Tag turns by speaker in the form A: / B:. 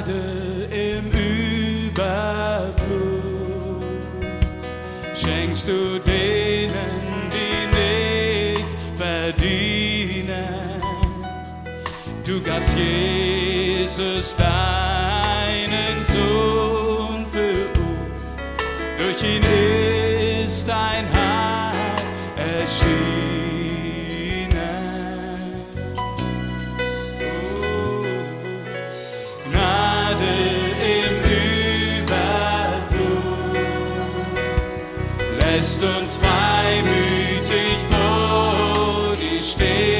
A: Gnade im Überfluss schenkst du denen, die nichts verdienen. Du gabst Jesus deinen Sohn für uns, durch ihn ist dein Heil erschienen. Gnade im Überfluss lässt uns freimütig vor dir stehen.